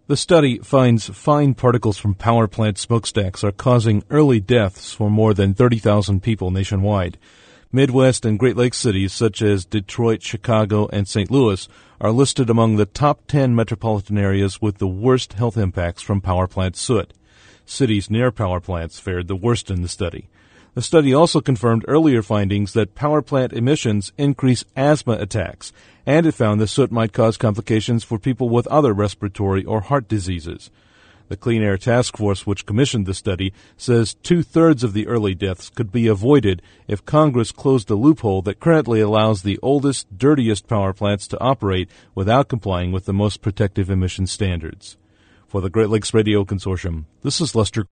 The study finds fine particles from power plant smokestacks are causing early deaths for more than 30,000 people nationwide. Midwest and Great Lakes cities such as Detroit, Chicago, and St. Louis are listed among the top 10 metropolitan areas with the worst health impacts from power plant soot. Cities near power plants fared the worst in the study. The study also confirmed earlier findings that power plant emissions increase asthma attacks, and it found the soot might cause complications for people with other respiratory or heart diseases. The Clean Air Task Force, which commissioned the study, says 2/3 of the early deaths could be avoided if Congress closed a loophole that currently allows the oldest, dirtiest power plants to operate without complying with the most protective emission standards. For the Great Lakes Radio Consortium, this is Lester